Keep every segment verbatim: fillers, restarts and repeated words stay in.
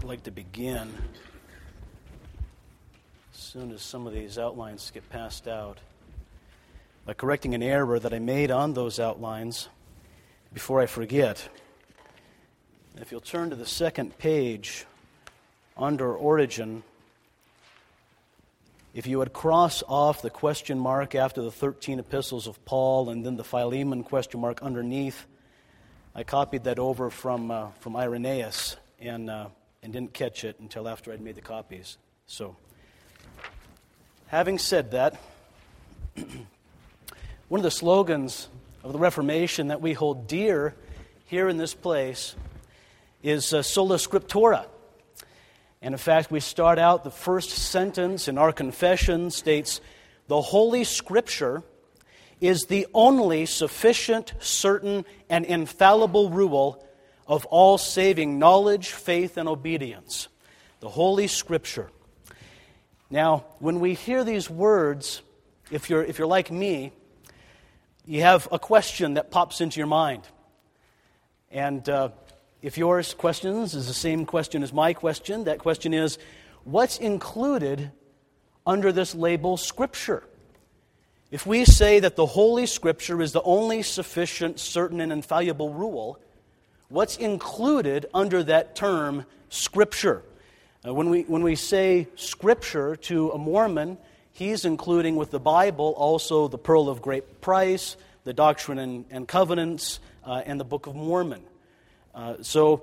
like to begin as soon as some of these outlines get passed out by correcting an error that I made on those outlines before I forget. If you'll turn to the second page under Origin, if you would cross off the question mark after the thirteen epistles of Paul and then the Philemon question mark underneath, I copied that over from uh, from Irenaeus and uh, and didn't catch it until after I'd made the copies. So, having said that, one of the slogans of the Reformation that we hold dear here in this place is uh, Sola Scriptura. And in fact, we start out, the first sentence in our confession states, "The Holy Scripture is the only sufficient, certain, and infallible rule of all saving knowledge, faith, and obedience." The Holy Scripture. Now, when we hear these words, if you're if you're like me, you have a question that pops into your mind. And uh, if yours questions is the same question as my question, that question is, what's included under this label Scripture? If we say that the Holy Scripture is the only sufficient, certain, and infallible rule, what's included under that term Scripture? Uh, when we when we say Scripture to a Mormon, he's including with the Bible also the Pearl of Great Price, the Doctrine and, and Covenants, uh, and the Book of Mormon. Uh, so,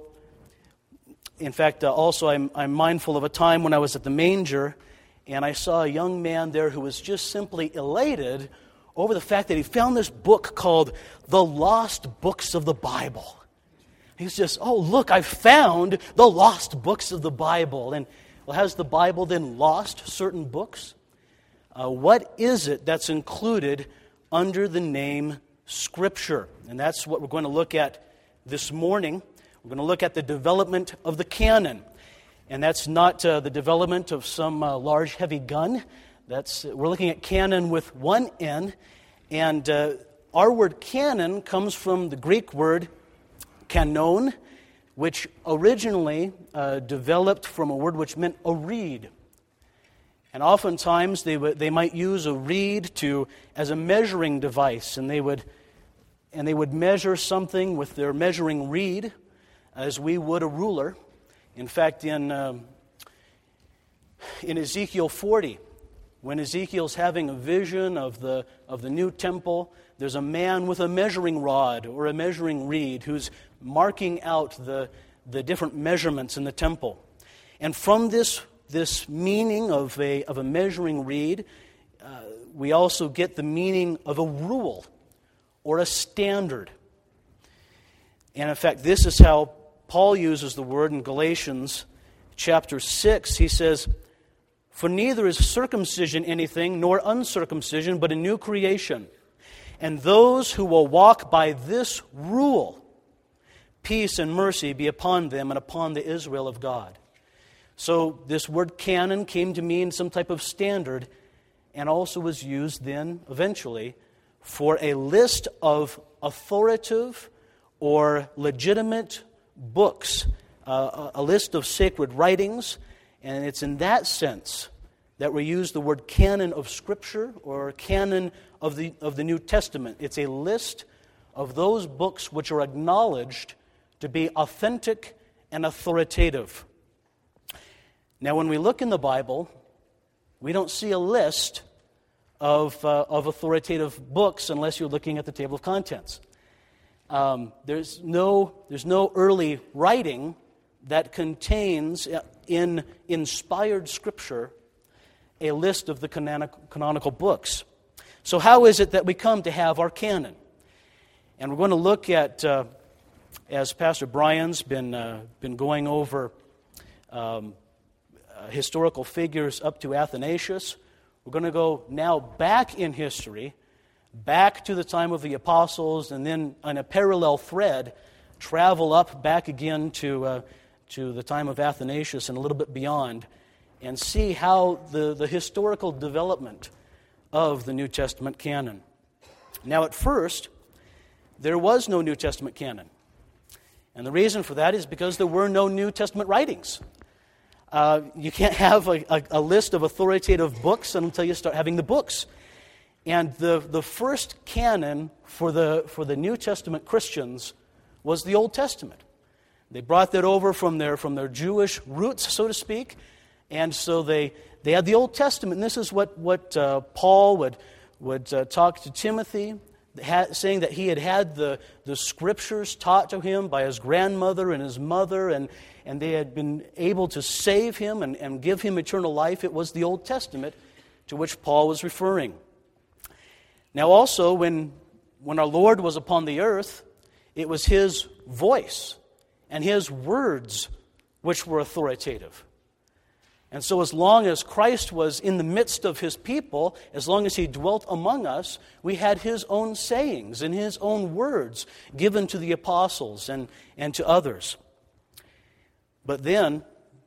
in fact, uh, also I'm, I'm mindful of a time when I was at the manger, and I saw a young man there who was just simply elated over the fact that he found this book called The Lost Books of the Bible. He's just, oh, look, I found the lost books of the Bible. And, well, has the Bible then lost certain books? Uh, what is it that's included under the name Scripture? And that's what we're going to look at this morning. We're going to look at the development of the canon. And that's not uh, the development of some uh, large, heavy gun. That's we're looking at canon with one N. And uh, our word canon comes from the Greek word kanon, which originally uh, developed from a word which meant a reed. And oftentimes they would they might use a reed to as a measuring device, and they would and they would measure something with their measuring reed, as we would a ruler. In fact, in um, in Ezekiel forty, when Ezekiel's having a vision of the of the new temple, there's a man with a measuring rod or a measuring reed who's marking out the the different measurements in the temple. And from this this meaning of a of a measuring reed, uh, we also get the meaning of a rule or a standard. And in fact, this is how Paul uses the word in Galatians chapter six. He says, "For neither is circumcision anything, nor uncircumcision, but a new creation. And those who will walk by this rule, peace and mercy be upon them and upon the Israel of God." So this word canon came to mean some type of standard, and also was used then, eventually, for a list of authoritative or legitimate books, uh, a list of sacred writings, and it's in that sense that we use the word canon of Scripture or canon of the of the New Testament. It's a list of those books which are acknowledged to be authentic and authoritative. Now, when we look in the Bible, we don't see a list of uh, of authoritative books unless you're looking at the table of contents. Um, there's no there's no early writing that contains in inspired Scripture a list of the canonical, canonical books. So how is it that we come to have our canon? And we're going to look at, uh, as Pastor Brian's been uh, been going over um, uh, historical figures up to Athanasius, we're going to go now back in history, back to the time of the apostles, and then on a parallel thread, travel up back again to uh, to the time of Athanasius and a little bit beyond, and see how the, the historical development of the New Testament canon. Now, at first, there was no New Testament canon. And the reason for that is because there were no New Testament writings. uh, you can't have a, a, a list of authoritative books until you start having the books. And the, the first canon for the, for the New Testament Christians was the Old Testament. They brought that over from their, from their Jewish roots, so to speak, and so they, they had the Old Testament. And this is what, what uh, Paul would, would uh, talk to Timothy, ha- saying that he had had the, the Scriptures taught to him by his grandmother and his mother, and, and they had been able to save him and, and give him eternal life. It was the Old Testament to which Paul was referring. Now also, when, when our Lord was upon the earth, it was His voice and His words which were authoritative. And so as long as Christ was in the midst of His people, as long as He dwelt among us, we had His own sayings and His own words given to the apostles and, and to others. But then,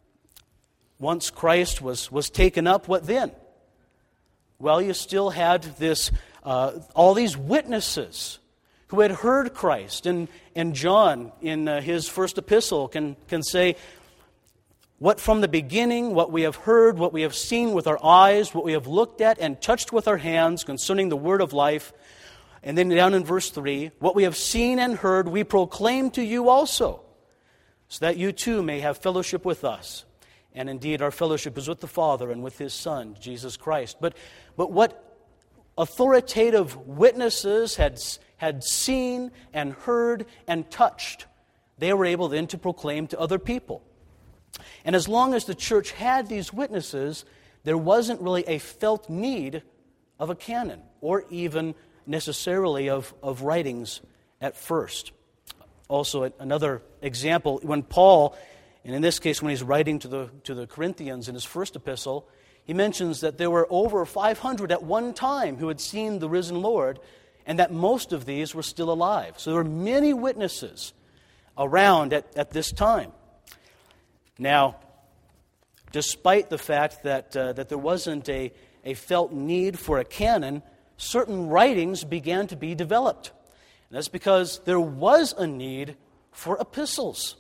once Christ was, was taken up, what then? Well, you still had this uh, all these witnesses who had heard Christ. And, and John, in uh, his first epistle, can, can say, what from the beginning, what we have heard, what we have seen with our eyes, what we have looked at and touched with our hands concerning the word of life. And then down in verse three, what we have seen and heard, we proclaim to you also, so that you too may have fellowship with us. And indeed, our fellowship is with the Father and with His Son, Jesus Christ. But, but what authoritative witnesses had, had seen and heard and touched, they were able then to proclaim to other people. And as long as the church had these witnesses, there wasn't really a felt need of a canon, or even necessarily of, of writings at first. Also, another example, when Paul, and in this case when he's writing to the, to the Corinthians in his first epistle, he mentions that there were over five hundred at one time who had seen the risen Lord, and that most of these were still alive. So there were many witnesses around at, at this time. Now, despite the fact that, uh, that there wasn't a, a felt need for a canon, certain writings began to be developed. And that's because there was a need for epistles.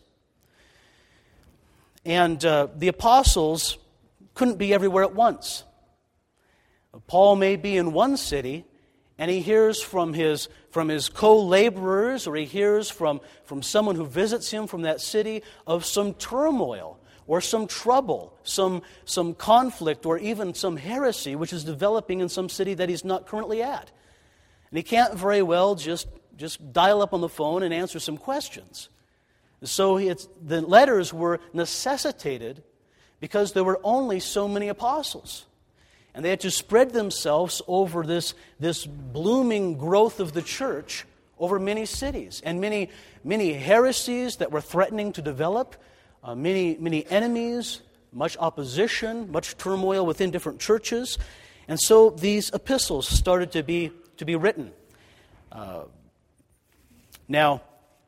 And uh, the apostles couldn't be everywhere at once. Paul may be in one city, and he hears from his, from his co-laborers, or he hears from, from someone who visits him from that city of some turmoil, or some trouble, some, some conflict, or even some heresy which is developing in some city that he's not currently at. And he can't very well just, just dial up on the phone and answer some questions. So it's, the letters were necessitated because there were only so many apostles. And they had to spread themselves over this, this blooming growth of the church over many cities, and many, many heresies that were threatening to develop, uh, many, many enemies, much opposition, much turmoil within different churches. And so these epistles started to be, to be written. Uh, now,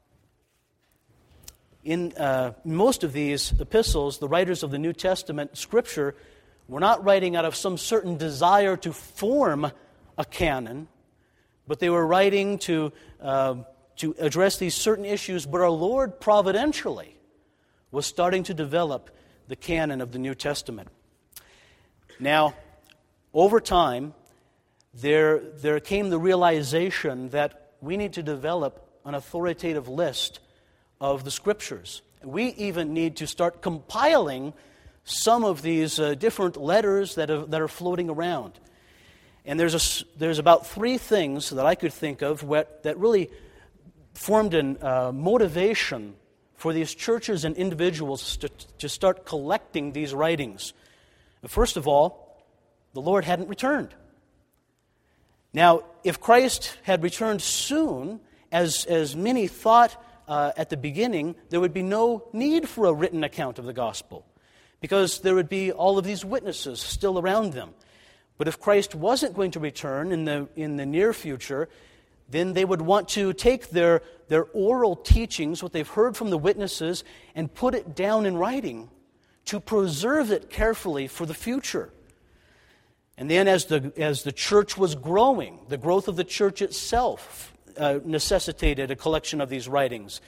In uh, most of these epistles, the writers of the New Testament Scripture were not writing out of some certain desire to form a canon, but they were writing to, uh, to address these certain issues. But our Lord providentially was starting to develop the canon of the New Testament. Now, over time, there, there came the realization that we need to develop an authoritative list of the Scriptures. We even need to start compiling some of these uh, different letters that are, that are floating around. And there's a, there's about three things that I could think of what, that really formed a uh, motivation for these churches and individuals to, to start collecting these writings. First of all, the Lord hadn't returned. Now, if Christ had returned soon, as, as many thought Uh, at the beginning, there would be no need for a written account of the gospel, because there would be all of these witnesses still around them. But if Christ wasn't going to return in the in the near future, then they would want to take their, their oral teachings, what they've heard from the witnesses, and put it down in writing to preserve it carefully for the future. And then as the as the church was growing, the growth of the church itself Uh, necessitated a collection of these writings.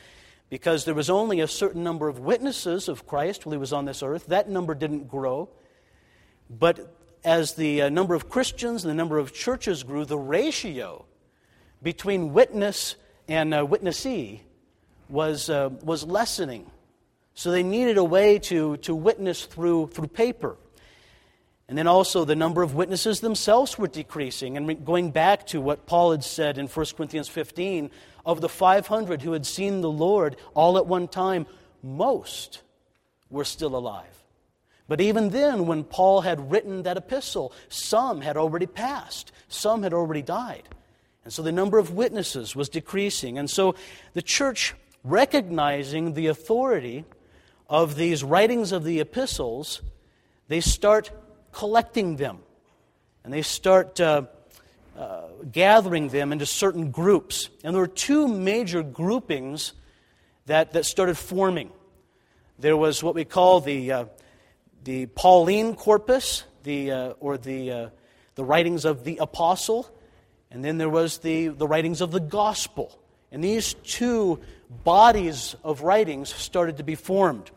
because there was only a certain number of witnesses of Christ while he was on this earth. That number didn't grow. But as the uh, number of Christians and the number of churches grew, the ratio between witness and uh, witnessee was uh, was lessening. So they needed a way to, to witness through through paper. And then also the number of witnesses themselves were decreasing. And going back to what Paul had said in First Corinthians fifteen, of the five hundred who had seen the Lord all at one time, most were still alive. But even then, when Paul had written that epistle, some had already passed. Some had already died. And so the number of witnesses was decreasing. And so the church, recognizing the authority of these writings of the epistles, they start collecting them. And they start uh, uh, gathering them into certain groups. And there were two major groupings that, that started forming. There was what we call the uh, the Pauline corpus, the uh, or the uh, the writings of the apostle, and then there was the, the writings of the gospel. And these two bodies of writings started to be formed.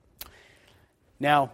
Now,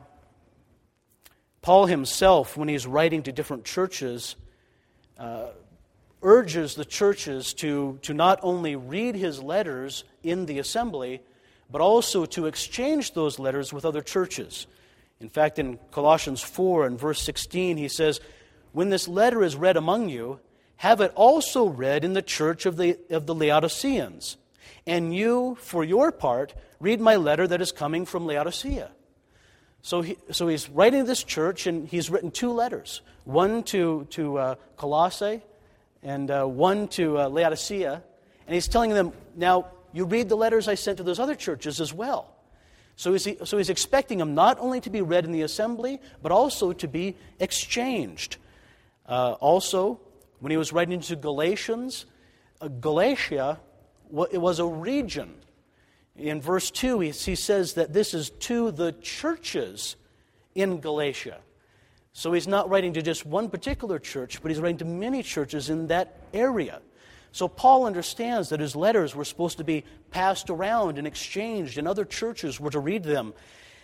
Paul himself, when he's writing to different churches, uh, urges the churches to, to not only read his letters in the assembly, but also to exchange those letters with other churches. In fact, in Colossians four and verse sixteen, he says, "When this letter is read among you, have it also read in the church of the, of the Laodiceans. And you, for your part, read my letter that is coming from Laodicea." So, he, so he's writing to this church, and he's written two letters. One to, to uh, Colossae, and uh, one to uh, Laodicea. And he's telling them, now, you read the letters I sent to those other churches as well. So he's, so he's expecting them not only to be read in the assembly, but also to be exchanged. Uh, also, when he was writing to Galatians, uh, Galatia, it was a region. In verse two, he, he says that this is to the churches in Galatia. So he's not writing to just one particular church, but he's writing to many churches in that area. So Paul understands that his letters were supposed to be passed around and exchanged, and other churches were to read them.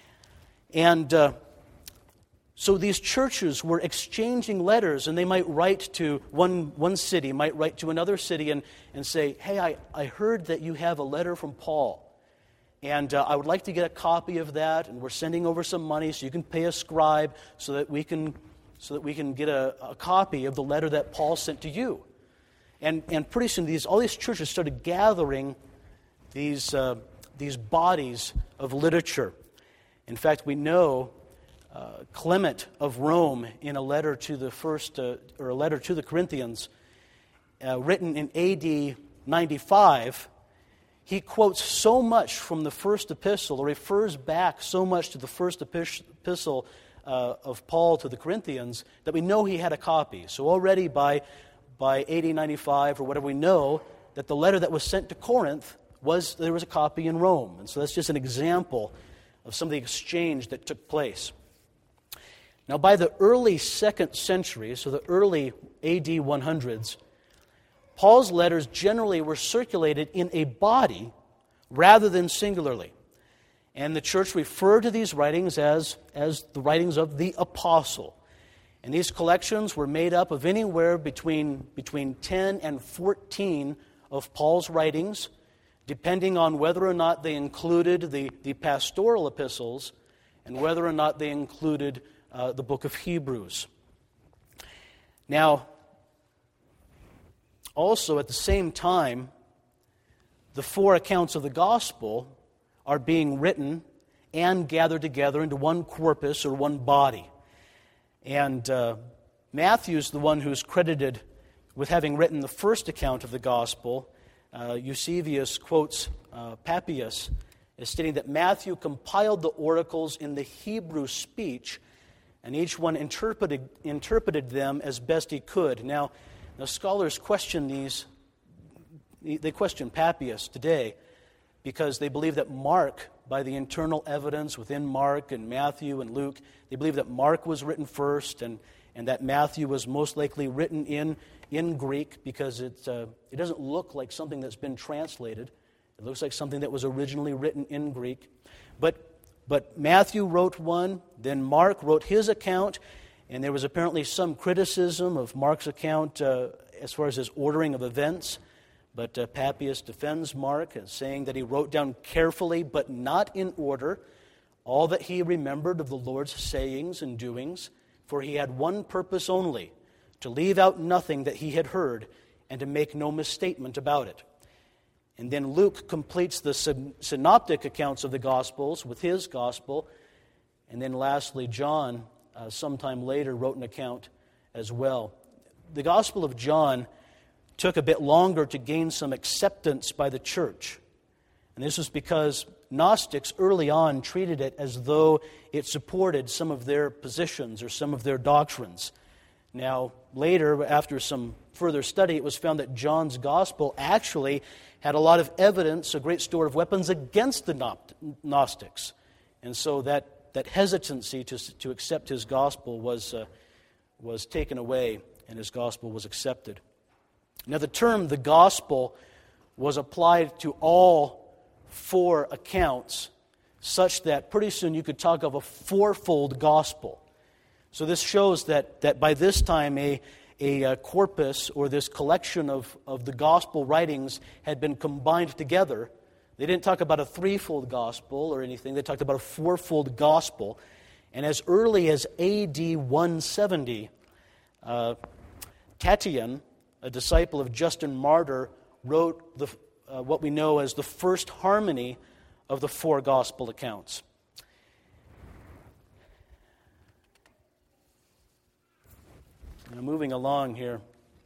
And uh, so these churches were exchanging letters, and they might write to one, one city, might write to another city and, and say, "Hey, I, I heard that you have a letter from Paul, and uh, I would like to get a copy of that, and we're sending over some money so you can pay a scribe so that we can, so that we can get a, a copy of the letter that Paul sent to you." And and pretty soon, these all these churches started gathering these uh, these bodies of literature. In fact, we know uh, Clement of Rome, in a letter to the first uh, or a letter to the Corinthians, uh, written in A D ninety-five, he quotes so much from the first epistle, or refers back so much to the first epistle uh, of Paul to the Corinthians, that we know he had a copy. So already by By A D ninety-five or whatever, we know that the letter that was sent to Corinth was, there was a copy in Rome. And so that's just an example of some of the exchange that took place. Now, by the early second century, so the early A D one hundreds, Paul's letters generally were circulated in a body rather than singularly. And the church referred to these writings as, as the writings of the apostle. And these collections were made up of anywhere between, between ten and fourteen of Paul's writings, depending on whether or not they included the, the pastoral epistles and whether or not they included uh, the book of Hebrews. Now, also at the same time, the four accounts of the gospel are being written and gathered together into one corpus or one body. And uh, Matthew's the one who's credited with having written the first account of the gospel. Uh, Eusebius quotes uh, Papias as stating that Matthew compiled the oracles in the Hebrew speech, and each one interpreted interpreted them as best he could. Now, now scholars question these. They question Papias today because they believe that Mark, by the internal evidence within Mark and Matthew and Luke, they believe that Mark was written first, and, and that Matthew was most likely written in, in Greek because it, uh, it doesn't look like something that's been translated. It looks like something that was originally written in Greek. But, but Matthew wrote one, then Mark wrote his account, and there was apparently some criticism of Mark's account uh, as far as his ordering of events. But uh, Papias defends Mark as saying that he wrote down carefully, but not in order, all that he remembered of the Lord's sayings and doings, for he had one purpose only, to leave out nothing that he had heard, and to make no misstatement about it. And then Luke completes the synoptic accounts of the Gospels with his Gospel. And then lastly, John, uh, sometime later, wrote an account as well. The Gospel of John took a bit longer to gain some acceptance by the church. And this was because Gnostics early on treated it as though it supported some of their positions or some of their doctrines. Now, later, after some further study, it was found that John's Gospel actually had a lot of evidence, a great store of weapons against the Gnostics. And so that, that hesitancy to, to accept his Gospel was, uh, was taken away, and his Gospel was accepted. Now, the term the Gospel was applied to all four accounts, such that pretty soon you could talk of a fourfold Gospel. So this shows that, that by this time a, a, a corpus, or this collection of, of the Gospel writings, had been combined together. They didn't talk about a threefold Gospel or anything. They talked about a fourfold Gospel. And as early as A D one seventy, uh, Tatian, a disciple of Justin Martyr, wrote the, uh, what we know as the first harmony of the four Gospel accounts. Now, moving along here,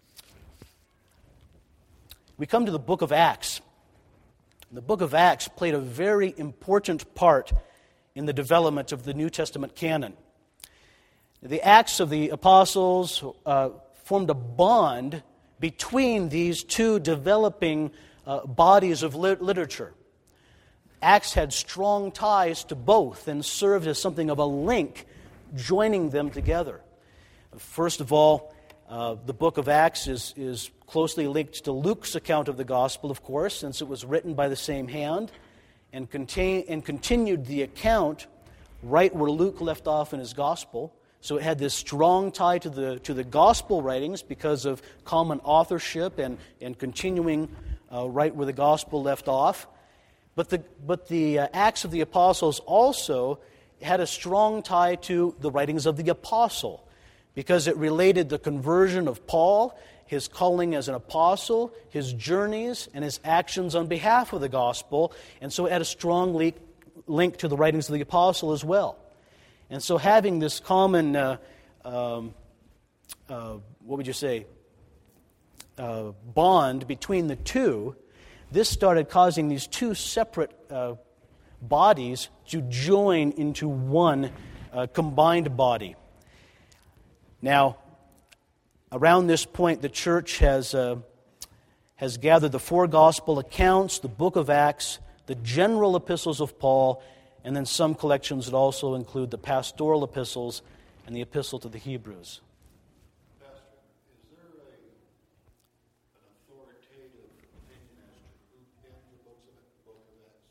we come to the book of Acts. The book of Acts played a very important part in the development of the New Testament canon. The Acts of the Apostles uh, formed a bond between these two developing uh, bodies of lit- literature. Acts had strong ties to both and served as something of a link joining them together. First of all, uh, the book of Acts is, is closely linked to Luke's account of the gospel, of course, since it was written by the same hand, and, contain, and continued the account right where Luke left off in his gospel. So it had this strong tie to the to the gospel writings because of common authorship and, and continuing uh, right where the gospel left off. But the, but the uh, Acts of the Apostles also had a strong tie to the writings of the apostle, because it related the conversion of Paul, his calling as an apostle, his journeys, and his actions on behalf of the gospel. And so it had a strong link, link to the writings of the apostle as well. And so having this common, uh, um, uh, what would you say, uh, bond between the two, this started causing these two separate uh, bodies to join into one uh, combined body. Now, around this point, the church has uh, has gathered the four gospel accounts, the book of Acts, the general epistles of Paul, and then some collections that also include the pastoral epistles and the epistle to the Hebrews. Pastor, is there a, an authoritative opinion as to who penned the books of the book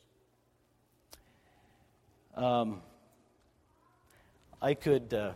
of Acts? Um, I could... Uh,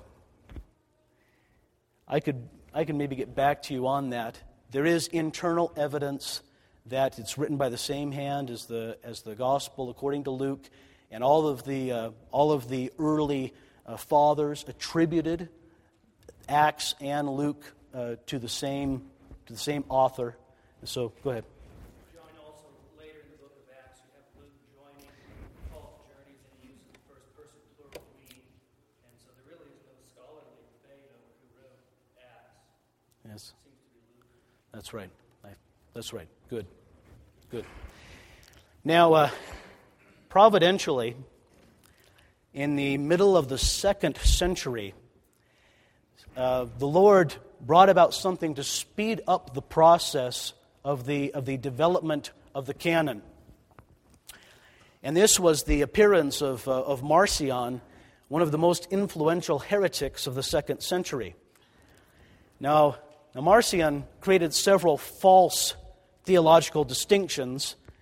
I could I could maybe get back to you on that. There is internal evidence that it's written by the same hand as the as the gospel according to Luke, and all of the uh, all of the early uh, fathers attributed Acts and Luke uh, to the same to the same author. So go ahead. John, also later in the book of Acts, you have Luke joining Paul's journeys, and he uses the first person plural we, and so there really is no scholarly debate over who wrote Acts. Yes. It seems to be Luke. That's right. I, that's right. Good. Good. Now, uh, providentially, in the middle of the second century, uh, the Lord brought about something to speed up the process of the of the development of the canon. And this was the appearance of, uh, of Marcion, one of the most influential heretics of the second century. Now, now, Marcion created several false theological distinctions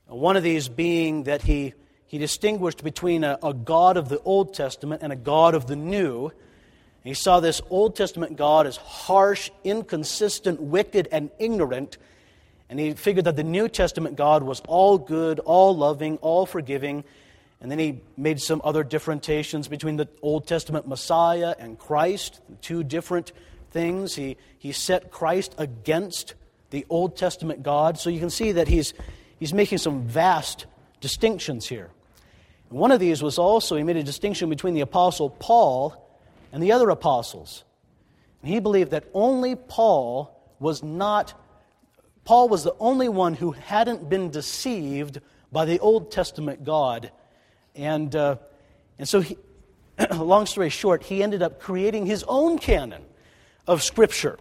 One of these being that he, he distinguished between a, a God of the Old Testament and a God of the New. He saw this Old Testament God as harsh, inconsistent, wicked, and ignorant. And he figured that the New Testament God was all good, all loving, all forgiving. And then he made some other differentiations between the Old Testament Messiah and Christ, two different things. He, he set Christ against the Old Testament God. So you can see that he's, he's making some vast distinctions here. And one of these was also, he made a distinction between the Apostle Paul and the other apostles. And he believed that only Paul was not, Paul was the only one who hadn't been deceived by the Old Testament God. And, uh, and so, he, long story short, he ended up creating his own canon of Scripture.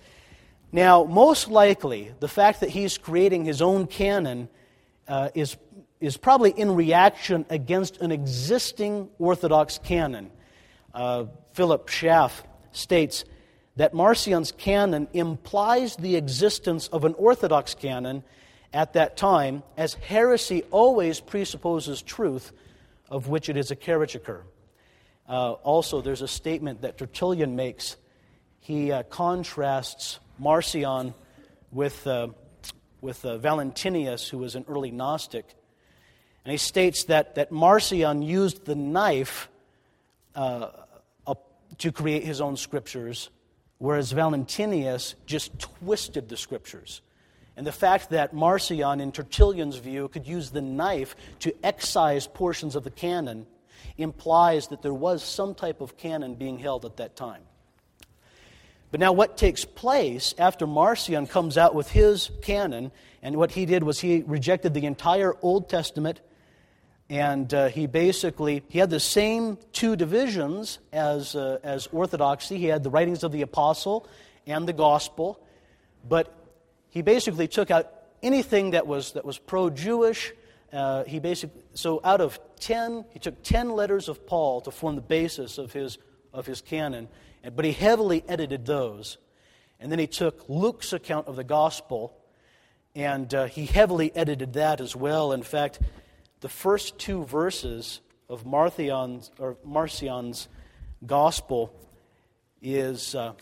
Now, most likely, the fact that he's creating his own canon uh, is, is probably in reaction against an existing Orthodox canon. Uh, Philip Schaff states that Marcion's canon implies the existence of an Orthodox canon at that time, as heresy always presupposes truth, of which it is a caricature. Uh, also, there's a statement that Tertullian makes. He uh, contrasts Marcion with, uh, with uh, Valentinius, who was an early Gnostic. And he states that, that Marcion used the knife uh, uh, to create his own scriptures, whereas Valentinius just twisted the scriptures. And the fact that Marcion, in Tertullian's view, could use the knife to excise portions of the canon implies that there was some type of canon being held at that time. But now what takes place after Marcion comes out with his canon, and what he did was he rejected the entire Old Testament, and uh, he basically, he had the same two divisions as, uh, as Orthodoxy. He had the writings of the Apostle and the Gospel, but he basically took out anything that was that was pro-Jewish. Uh, he basically so out of ten, he took ten letters of Paul to form the basis of his of his canon, but he heavily edited those. And then he took Luke's account of the gospel, and uh, he heavily edited that as well. In fact, the first two verses of Marcion's or Marcion's gospel is uh,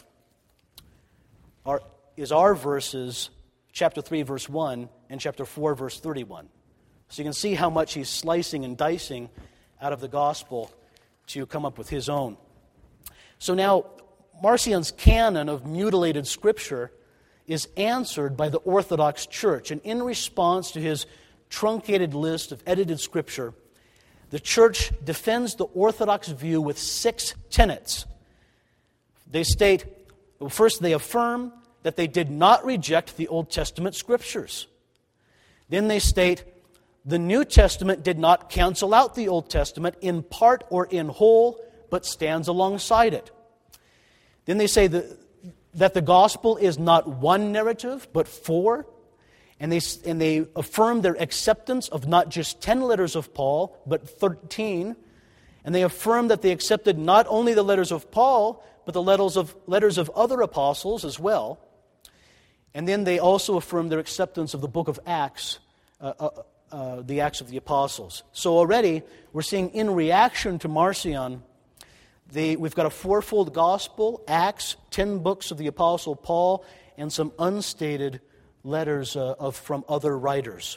are is our verses. Chapter three, verse one, and chapter four, verse thirty-one. So you can see how much he's slicing and dicing out of the gospel to come up with his own. So now, Marcion's canon of mutilated Scripture is answered by the Orthodox Church. And in response to his truncated list of edited Scripture, the Church defends the Orthodox view with six tenets. They state, well, first they affirm that they did not reject the Old Testament Scriptures. Then they state, the New Testament did not cancel out the Old Testament in part or in whole, but stands alongside it. Then they say that, that the gospel is not one narrative, but four. And they, and they affirm their acceptance of not just ten letters of Paul, but thirteen. And they affirm that they accepted not only the letters of Paul, but the letters of, letters of other apostles as well. And then they also affirm their acceptance of the book of Acts, uh, uh, uh, the Acts of the Apostles. So already, we're seeing in reaction to Marcion, the, we've got a fourfold gospel, Acts, ten books of the Apostle Paul, and some unstated letters uh, of from other writers.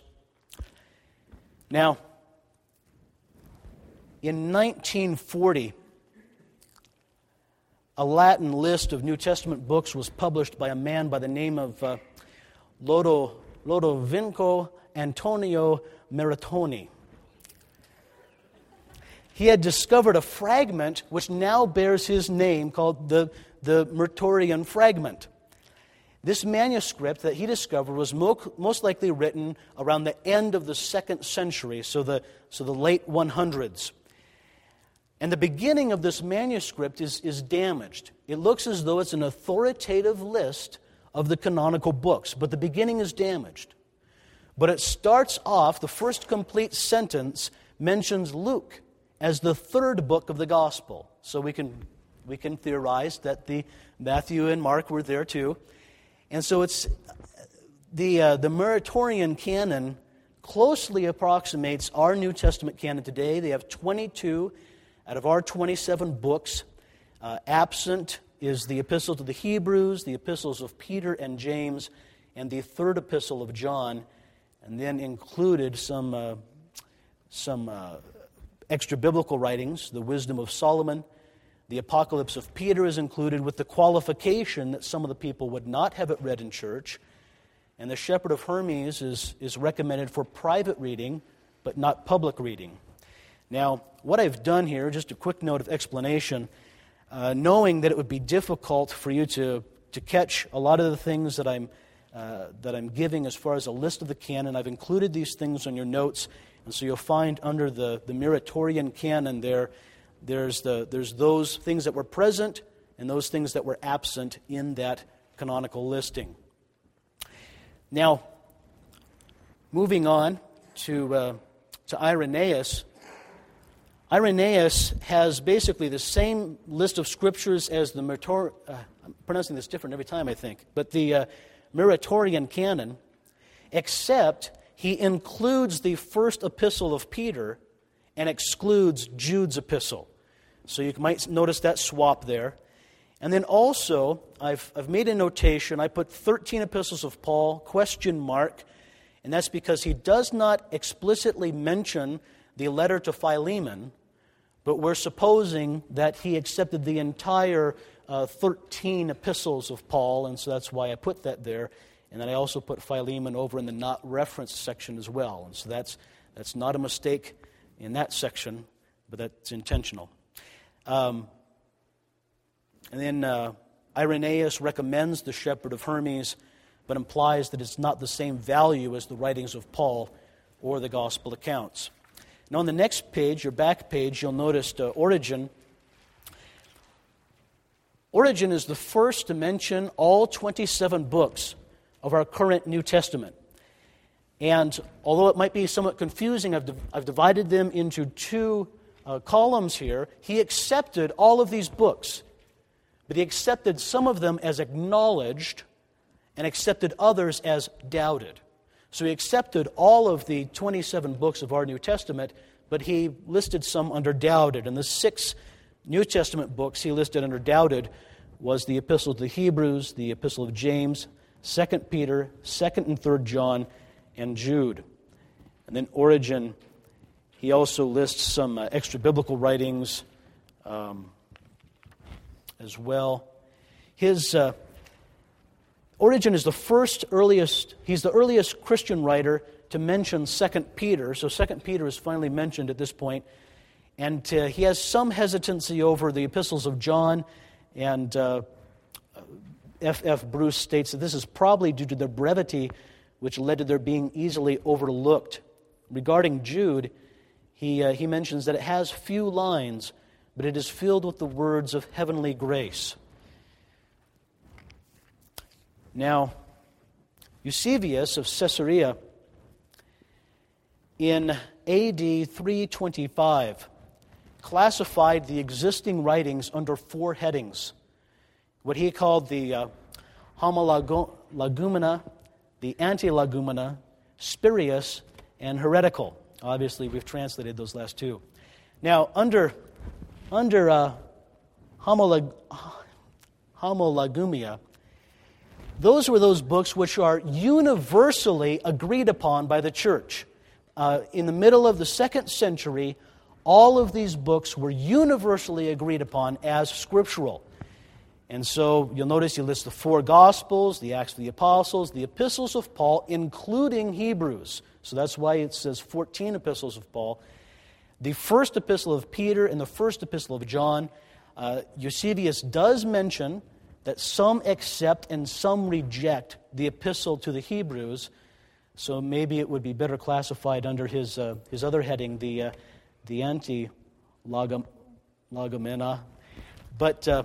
Now, in nineteen forty, a Latin list of New Testament books was published by a man by the name of uh, Lodo, Lodovico Antonio Meritoni. He had discovered a fragment which now bears his name, called the, the Muratorian fragment. This manuscript that he discovered was mo- most likely written around the end of the second century, so the, so the late hundreds. And the beginning of this manuscript is, is damaged. It looks as though it's an authoritative list of the canonical books, but the beginning is damaged. But it starts off, the first complete sentence mentions Luke as the third book of the gospel. So we can we can theorize that the Matthew and Mark were there too. And so it's the uh, the Muratorian canon closely approximates our New Testament canon today. They have twenty-two out of our twenty-seven books. Uh, absent is the Epistle to the Hebrews, the Epistles of Peter and James, and the third Epistle of John, and then included some uh, some uh, extra biblical writings, the Wisdom of Solomon. The Apocalypse of Peter is included with the qualification that some of the people would not have it read in church. And the Shepherd of Hermes is, is recommended for private reading, but not public reading. Now, what I've done here, just a quick note of explanation, uh, knowing that it would be difficult for you to, to catch a lot of the things that I'm, uh, that I'm giving as far as a list of the canon, I've included these things on your notes, and so you'll find under the, the Muratorian canon there, There's the there's those things that were present and those things that were absent in that canonical listing. Now, moving on to uh, to Irenaeus. Irenaeus has basically the same list of scriptures as the Murator. Uh, I'm pronouncing this different every time, I think, but the uh, Muratorian canon, except he includes the first epistle of Peter and excludes Jude's epistle. So you might notice that swap there. And then also, I've, I've made a notation. I put thirteen epistles of Paul, question mark, and that's because he does not explicitly mention the letter to Philemon, but we're supposing that he accepted the entire uh, thirteen epistles of Paul, and so that's why I put that there. And then I also put Philemon over in the not referenced section as well. And so that's that's not a mistake in that section, but that's intentional. Um, and then uh, Irenaeus recommends the Shepherd of Hermes, but implies that it's not the same value as the writings of Paul or the gospel accounts. Now on the next page, your back page, you'll notice uh, Origen. Origen is the first to mention all twenty-seven books of our current New Testament. And although it might be somewhat confusing, I've, div- I've divided them into two uh, columns here. He accepted all of these books, but he accepted some of them as acknowledged and accepted others as doubted. So he accepted all of the twenty-seven books of our New Testament, but he listed some under doubted. And the six New Testament books he listed under doubted was the Epistle to the Hebrews, the Epistle of James, Second Peter, Second and Third John, and Jude. And then Origen, he also lists some uh, extra biblical writings um, as well. His uh, Origen is the first earliest, he's the earliest Christian writer to mention Second Peter. So Second Peter is finally mentioned at this point. And uh, he has some hesitancy over the epistles of John, and uh, F F Bruce states that this is probably due to their brevity, which led to their being easily overlooked. Regarding Jude, he, uh, he mentions that it has few lines, but it is filled with the words of heavenly grace. Now, Eusebius of Caesarea, in A D three twenty-five, classified the existing writings under four headings. What he called the uh, homologumena, the anti-legumena, spurious, and heretical. Obviously, we've translated those last two. Now, under under uh, homoleg- homologumia, those were those books which are universally agreed upon by the church. Uh, in the middle of the second century, all of these books were universally agreed upon as scriptural. And so you'll notice he lists the four Gospels, the Acts of the Apostles, the epistles of Paul, including Hebrews. So that's why it says fourteen epistles of Paul. The first epistle of Peter and the first epistle of John. Uh, Eusebius does mention that some accept and some reject the epistle to the Hebrews. So maybe it would be better classified under his uh, his other heading, the uh, the anti-logomena. But uh,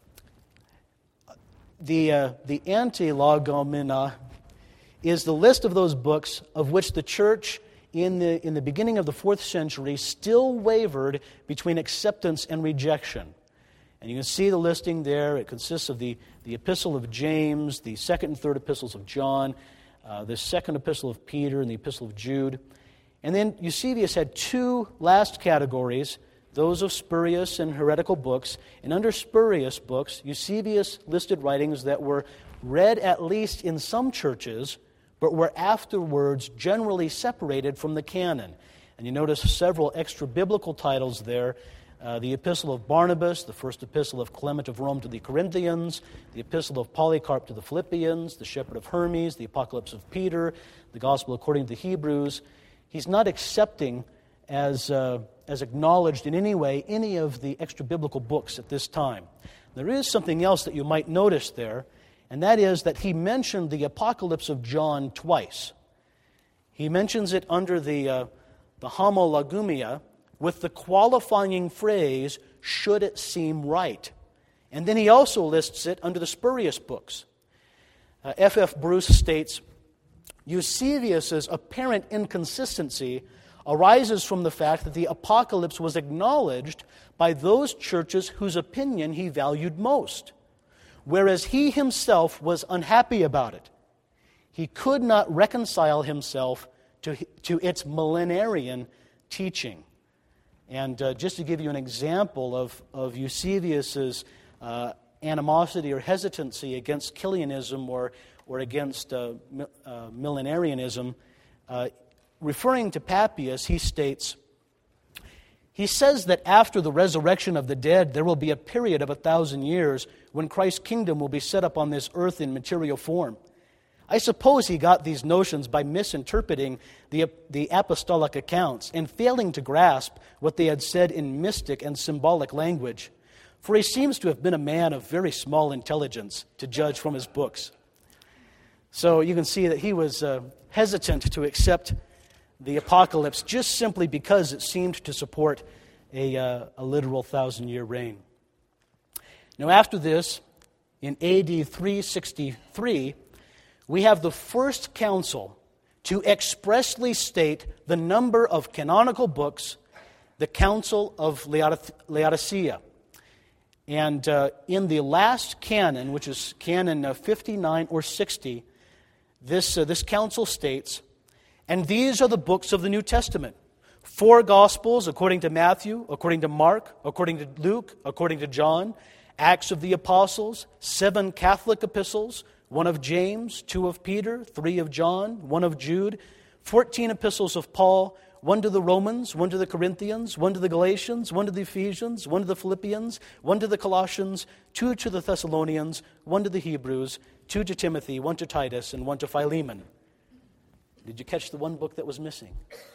the uh, the anti-logomena is the list of those books of which the church in the in the beginning of the fourth century still wavered between acceptance and rejection. And you can see the listing there. It consists of the, the Epistle of James, the second and third epistles of John, uh, the second epistle of Peter, and the epistle of Jude. And then Eusebius had two last categories, those of spurious and heretical books. And under spurious books, Eusebius listed writings that were read at least in some churches, but were afterwards generally separated from the canon. And you notice several extra biblical titles there. Uh, the Epistle of Barnabas, the first Epistle of Clement of Rome to the Corinthians, the Epistle of Polycarp to the Philippians, the Shepherd of Hermes, the Apocalypse of Peter, the Gospel according to the Hebrews. He's not accepting as, uh, as acknowledged in any way any of the extra biblical books at this time. There is something else that you might notice there, and that is that he mentioned the Apocalypse of John twice. He mentions it under the, uh, the homologumia, with the qualifying phrase, should it seem right. And then he also lists it under the spurious books. Uh, F F Bruce states, Eusebius' apparent inconsistency arises from the fact that the apocalypse was acknowledged by those churches whose opinion he valued most, whereas he himself was unhappy about it. He could not reconcile himself to, to its millenarian teaching. And uh, just to give you an example of, of Eusebius' uh, animosity or hesitancy against Killianism or, or against uh, uh, millenarianism, uh, referring to Papias, he states, he says that after the resurrection of the dead, there will be a period of a thousand years when Christ's kingdom will be set up on this earth in material form. I suppose he got these notions by misinterpreting the, the apostolic accounts and failing to grasp what they had said in mystic and symbolic language, for he seems to have been a man of very small intelligence, to judge from his books. So you can see that he was uh, hesitant to accept the apocalypse just simply because it seemed to support a, uh, a literal thousand-year reign. Now after this, in A D three sixty-three, we have the first council to expressly state the number of canonical books, the Council of Laodicea. And uh, in the last canon, which is canon uh, fifty-nine or sixty, this, uh, this council states, and these are the books of the New Testament. Four Gospels according to Matthew, according to Mark, according to Luke, according to John, Acts of the Apostles, seven Catholic epistles, one of James, two of Peter, three of John, one of Jude, fourteen epistles of Paul, one to the Romans, one to the Corinthians, one to the Galatians, one to the Ephesians, one to the Philippians, one to the Colossians, two to the Thessalonians, one to the Hebrews, two to Timothy, one to Titus, and one to Philemon. Did you catch the one book that was missing?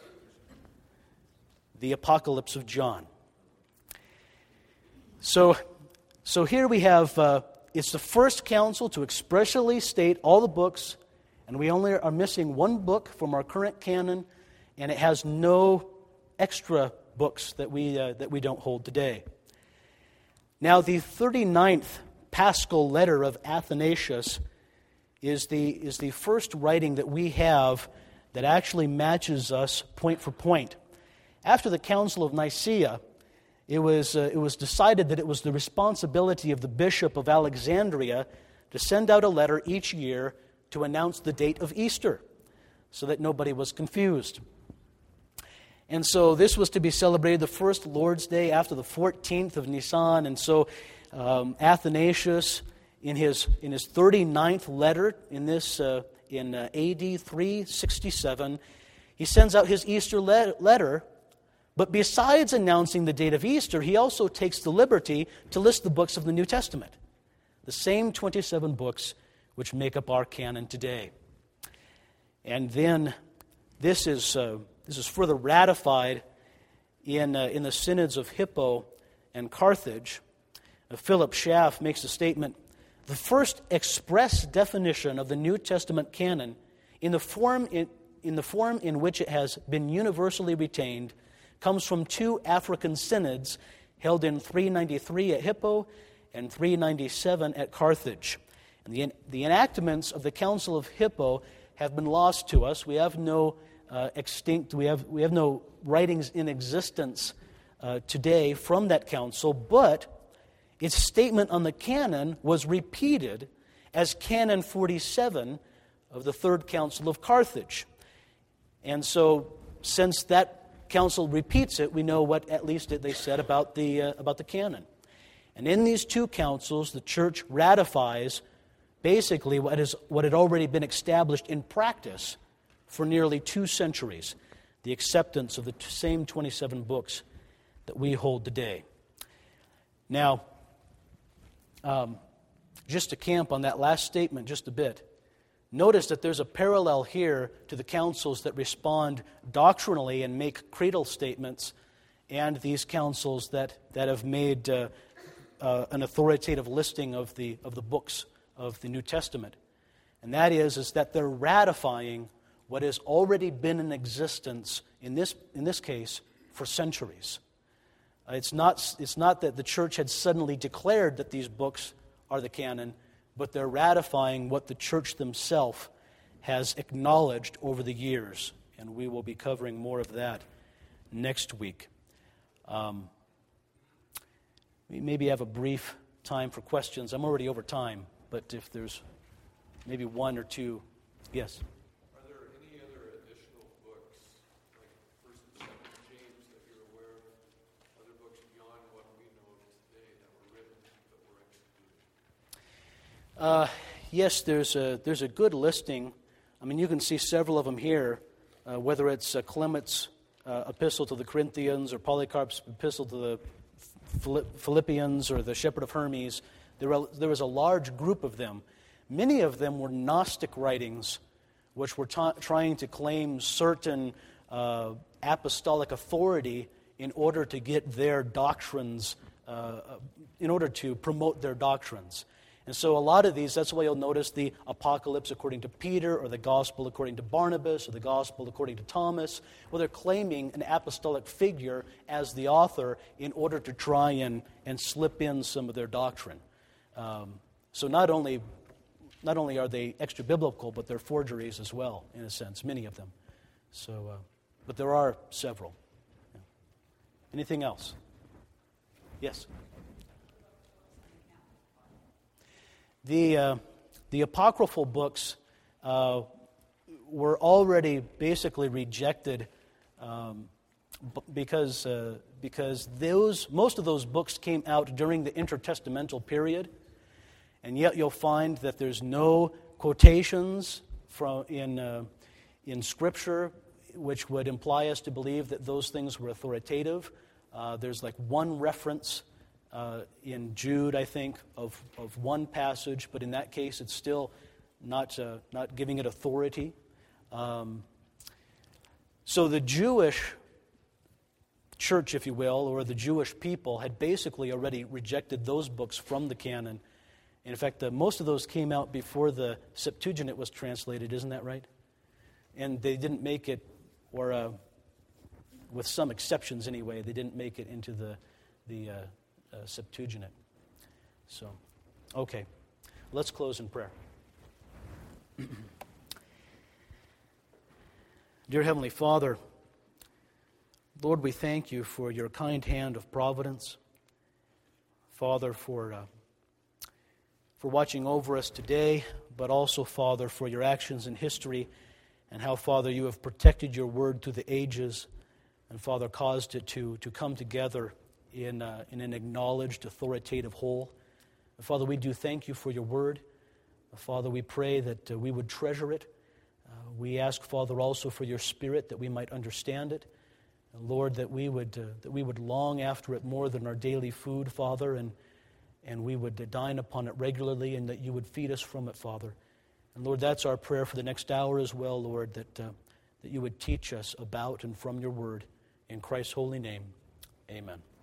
The Apocalypse of John. So, so here we have... Uh, It's the first council to expressly state all the books, and we only are missing one book from our current canon, and it has no extra books that we uh, that we don't hold today. Now, the thirty-ninth Paschal letter of Athanasius is the is the first writing that we have that actually matches us point for point. After the Council of Nicaea, It was, uh, it was decided that it was the responsibility of the Bishop of Alexandria to send out a letter each year to announce the date of Easter so that nobody was confused. And so this was to be celebrated the first Lord's Day after the fourteenth of Nisan. And so um, Athanasius, in his, in his thirty-ninth letter in, this, uh, in uh, A D three sixty-seven, he sends out his Easter le- letter. But besides announcing the date of Easter, he also takes the liberty to list the books of the New Testament, the same twenty-seven books which make up our canon today. And then this is uh, this is further ratified in uh, in the synods of Hippo and Carthage. Uh, Philip Schaff makes a statement: the first express definition of the New Testament canon, in the form in, in the form in which it has been universally retained, comes from two African synods held in three ninety-three at Hippo and three ninety-seven at Carthage. And the, the enactments of the Council of Hippo have been lost to us. We have no uh, extinct, we have, we have no writings in existence uh, today from that council, but its statement on the canon was repeated as Canon forty-seven of the Third Council of Carthage. And so, since that council repeats it, we know what at least they said about the uh, about the canon. And in these two councils, the church ratifies basically what is what had already been established in practice for nearly two centuries, the acceptance of the same twenty-seven books that we hold today. Now, um, just to camp on that last statement just a bit, notice that there's a parallel here to the councils that respond doctrinally and make creedal statements, and these councils that, that have made uh, uh, an authoritative listing of the of the books of the New Testament. And that is, is that they're ratifying what has already been in existence, in this in this case, for centuries. Uh, it's not it's not that the church had suddenly declared that these books are the canon, but they're ratifying what the church themselves has acknowledged over the years. And we will be covering more of that next week. Um, we maybe have a brief time for questions. I'm already over time, but if there's maybe one or two. Yes? Are there any other additional books, like First and Second James, that you're aware of? Other books beyond what we know of today that were written but were executed? Uh, yes, there's a there's a good listing. I mean, you can see several of them here, uh, whether it's uh, Clement's uh, epistle to the Corinthians or Polycarp's epistle to the Philippians or the Shepherd of Hermes. There, were, there was a large group of them. Many of them were Gnostic writings, which were ta- trying to claim certain uh, apostolic authority in order to get their doctrines, uh, in order to promote their doctrines. And so a lot of these, that's why you'll notice the Apocalypse according to Peter, or the Gospel according to Barnabas, or the Gospel according to Thomas. Well, they're claiming an apostolic figure as the author in order to try and, and slip in some of their doctrine. Um, so not only not only are they extra-biblical, but they're forgeries as well, in a sense, many of them. So, uh, but there are several. Yeah. Anything else? Yes? The uh, the apocryphal books uh, were already basically rejected um, b- because uh, because those most of those books came out during the intertestamental period, and yet you'll find that there's no quotations from in uh, in Scripture which would imply us to believe that those things were authoritative. Uh, there's like one reference. Uh, in Jude, I think, of, of one passage, but in that case, it's still not uh, not giving it authority. Um, so the Jewish church, if you will, or the Jewish people, had basically already rejected those books from the canon. And in fact, uh, most of those came out before the Septuagint was translated, isn't that right? And they didn't make it, or uh, with some exceptions anyway, they didn't make it into the the uh, Uh, Septuagint. So, okay. Let's close in prayer. Dear Heavenly Father, Lord, we thank you for your kind hand of providence. Father, for uh, for watching over us today, but also, Father, for your actions in history and how, Father, you have protected your word through the ages and, Father, caused it to, to come together In, uh, in an acknowledged, authoritative whole. Father, we do thank you for your word. Father, we pray that uh, we would treasure it. Uh, we ask, Father, also for your Spirit that we might understand it. And Lord, that we would uh, that we would long after it more than our daily food, Father, and and we would uh, dine upon it regularly, and that you would feed us from it, Father. And Lord, that's our prayer for the next hour as well, Lord, that uh, that you would teach us about and from your word. In Christ's holy name, amen.